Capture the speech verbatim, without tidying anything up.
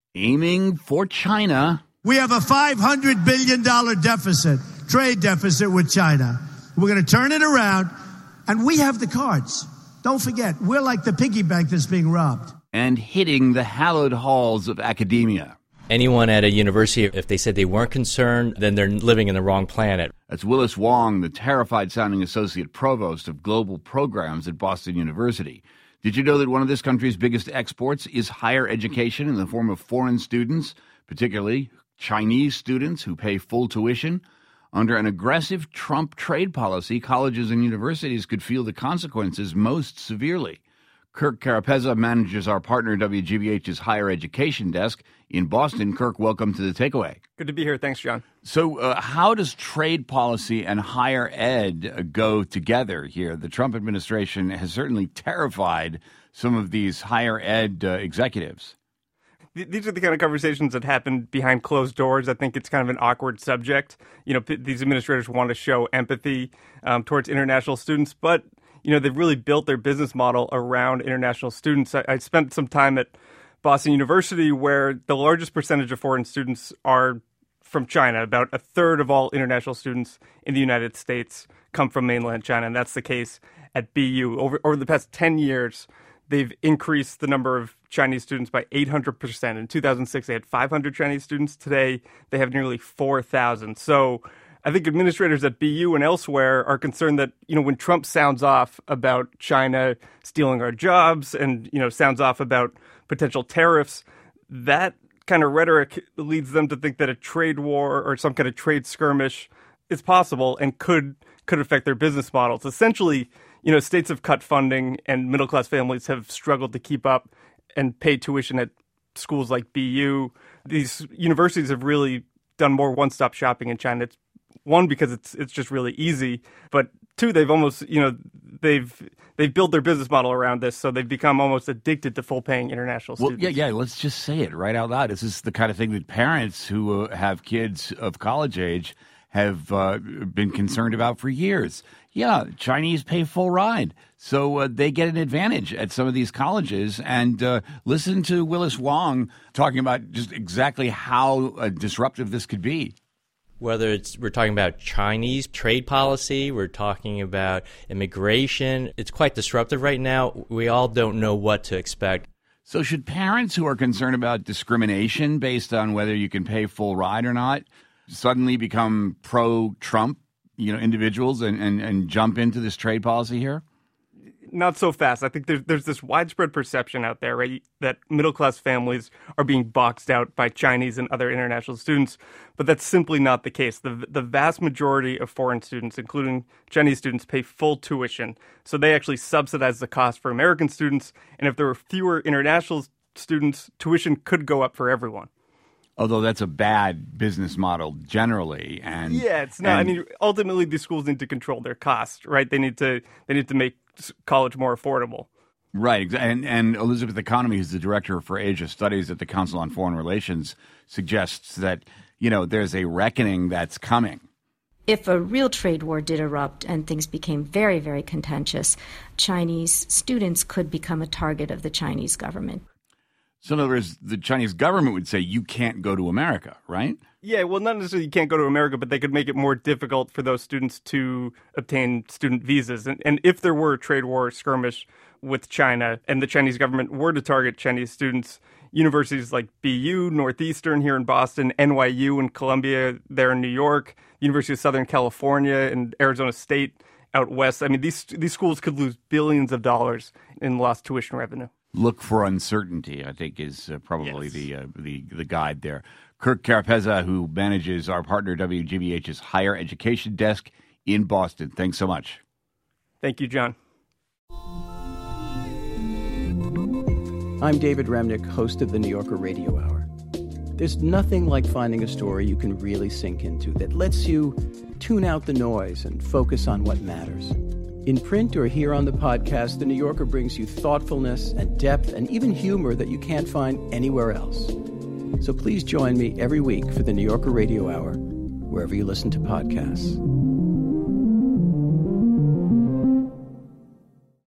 Aiming for China. We have a five hundred billion dollars deficit, trade deficit with China. We're going to turn it around, and we have the cards. Don't forget, we're like the piggy bank that's being robbed. And hitting the hallowed halls of academia. Anyone at a university, if they said they weren't concerned, then they're living in the wrong planet. That's Willis Wong, the terrified-sounding associate provost of global programs at Boston University. Did you know that one of this country's biggest exports is higher education in the form of foreign students, particularly Chinese students who pay full tuition? Under an aggressive Trump trade policy, colleges and universities could feel the consequences most severely. Kirk Carapezza manages our partner W G B H's higher education desk in Boston. Kirk, welcome to The Takeaway. Good to be here. Thanks, John. So uh, how does trade policy and higher ed uh, go together here? The Trump administration has certainly terrified some of these higher ed uh, executives. These are the kind of conversations that happen behind closed doors. I think it's kind of an awkward subject. You know, p- these administrators want to show empathy um, towards international students, but you know, they've really built their business model around international students. I, I spent some time at Boston University where the largest percentage of foreign students are from China. About a third of all international students in the United States come from mainland China, and that's the case at B U. Over, over the past ten years, they've increased the number of Chinese students by eight hundred percent. In two thousand six, they had five hundred Chinese students. Today, they have nearly four thousand. So I think administrators at B U and elsewhere are concerned that, you know, when Trump sounds off about China stealing our jobs and, you know, sounds off about potential tariffs, that kind of rhetoric leads them to think that a trade war or some kind of trade skirmish is possible and could could affect their business models. Essentially, you know, states have cut funding and middle-class families have struggled to keep up and pay tuition at schools like B U. These universities have really done more one-stop shopping in China. It's one, because it's it's just really easy, but two, they've almost, you know, they've they've built their business model around this, so they've become almost addicted to full-paying international students. Well, yeah, yeah, let's just say it right out loud. This is the kind of thing that parents who uh, have kids of college age have uh, been concerned about for years. Yeah, Chinese pay full ride, so uh, they get an advantage at some of these colleges. And uh, listen to Willis Wong talking about just exactly how uh, disruptive this could be. Whether it's we're talking about Chinese trade policy, we're talking about immigration, it's quite disruptive right now. We all don't know what to expect. So should parents who are concerned about discrimination based on whether you can pay full ride or not suddenly become pro-Trump, you know, individuals and, and, and jump into this trade policy here? Not so fast. I think there's, there's this widespread perception out there, right, that middle-class families are being boxed out by Chinese and other international students, but that's simply not the case. The, the vast majority of foreign students, including Chinese students, pay full tuition, so they actually subsidize the cost for American students, and if there were fewer international students, tuition could go up for everyone. Although that's a bad business model generally, and yeah, it's not. And, I mean, ultimately, these schools need to control their costs, right? They need to they need to make college more affordable. Right, and and Elizabeth Economy, who's the director for Asia Studies at the Council on Foreign Relations, suggests that, you know, there's a reckoning that's coming. If a real trade war did erupt and things became very, very contentious, Chinese students could become a target of the Chinese government. So in other words, the Chinese government would say you can't go to America, right? Yeah, well, not necessarily you can't go to America, but they could make it more difficult for those students to obtain student visas. And, and if there were a trade war skirmish with China and the Chinese government were to target Chinese students, universities like B U, Northeastern here in Boston, N Y U and Columbia there in New York, University of Southern California and Arizona State out west, I mean, these these schools could lose billions of dollars in lost tuition revenue. Look for uncertainty, I think, is uh, probably yes. the, uh, the the guide there. Kirk Carapezza, who manages our partner W G B H's higher education desk in Boston. Thanks so much. Thank you, John. I'm David Remnick, host of the New Yorker Radio Hour. There's nothing like finding a story you can really sink into that lets you tune out the noise and focus on what matters. In print or here on the podcast, The New Yorker brings you thoughtfulness and depth and even humor that you can't find anywhere else. So please join me every week for The New Yorker Radio Hour, wherever you listen to podcasts.